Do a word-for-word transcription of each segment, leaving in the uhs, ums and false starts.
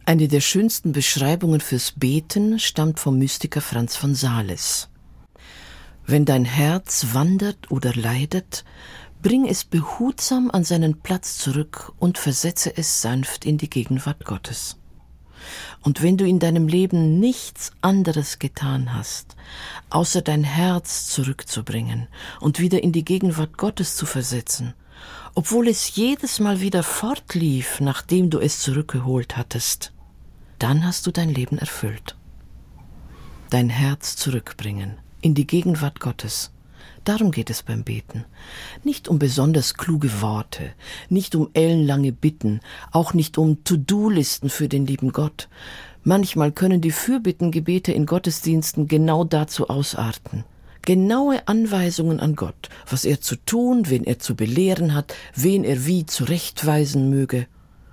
Eine der schönsten Beschreibungen fürs Beten stammt vom Mystiker Franz von Sales. Wenn dein Herz wandert oder leidet, bring es behutsam an seinen Platz zurück und versetze es sanft in die Gegenwart Gottes. Und wenn du in deinem Leben nichts anderes getan hast, außer dein Herz zurückzubringen und wieder in die Gegenwart Gottes zu versetzen, obwohl es jedes Mal wieder fortlief, nachdem du es zurückgeholt hattest, dann hast du dein Leben erfüllt. Dein Herz zurückbringen in die Gegenwart Gottes. Darum geht es beim Beten. Nicht um besonders kluge Worte, nicht um ellenlange Bitten, auch nicht um To-Do-Listen für den lieben Gott. Manchmal können die Fürbittengebete in Gottesdiensten genau dazu ausarten. Genaue Anweisungen an Gott, was er zu tun, wen er zu belehren hat, wen er wie zurechtweisen möge.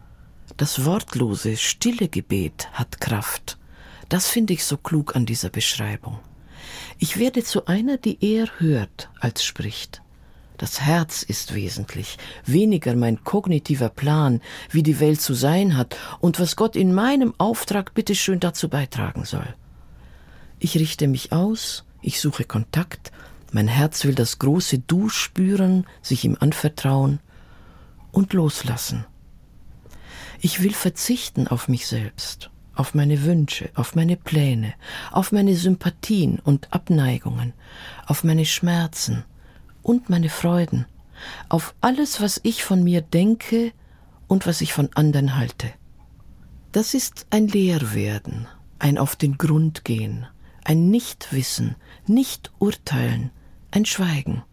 Das wortlose, stille Gebet hat Kraft. Das finde ich so klug an dieser Beschreibung. Ich werde zu einer, die eher hört als spricht. Das Herz ist wesentlich, weniger mein kognitiver Plan, wie die Welt zu sein hat und was Gott in meinem Auftrag bitteschön dazu beitragen soll. Ich richte mich aus, ich suche Kontakt, mein Herz will das große Du spüren, sich ihm anvertrauen und loslassen. Ich will verzichten auf mich selbst, auf meine Wünsche, auf meine Pläne, auf meine Sympathien und Abneigungen, auf meine Schmerzen und meine Freuden, auf alles, was ich von mir denke und was ich von anderen halte. Das ist ein Leerwerden, ein auf den Grund gehen, ein Nichtwissen, nicht urteilen, ein Schweigen,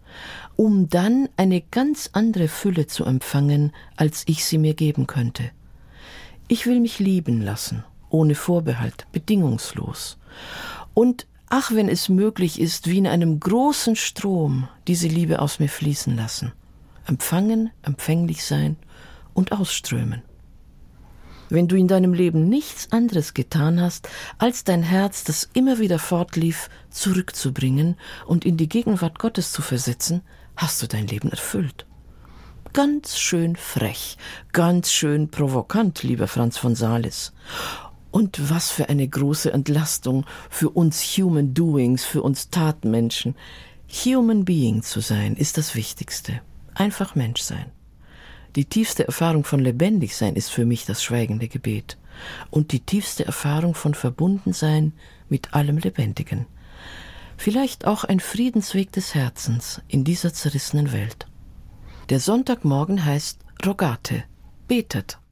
um dann eine ganz andere Fülle zu empfangen, als ich sie mir geben könnte. Ich will mich lieben lassen, ohne Vorbehalt, bedingungslos. Und, ach, wenn es möglich ist, wie in einem großen Strom diese Liebe aus mir fließen lassen. Empfangen, empfänglich sein und ausströmen. Wenn du in deinem Leben nichts anderes getan hast, als dein Herz, das immer wieder fortlief, zurückzubringen und in die Gegenwart Gottes zu versetzen, hast du dein Leben erfüllt. Ganz schön frech, ganz schön provokant, lieber Franz von Sales. Und was für eine große Entlastung für uns Human Doings, für uns Tatmenschen. Human Being zu sein, ist das Wichtigste. Einfach Mensch sein. Die tiefste Erfahrung von Lebendigsein ist für mich das schweigende Gebet. Und die tiefste Erfahrung von Verbundensein mit allem Lebendigen. Vielleicht auch ein Friedensweg des Herzens in dieser zerrissenen Welt. Der Sonntagmorgen heißt Rogate, betet.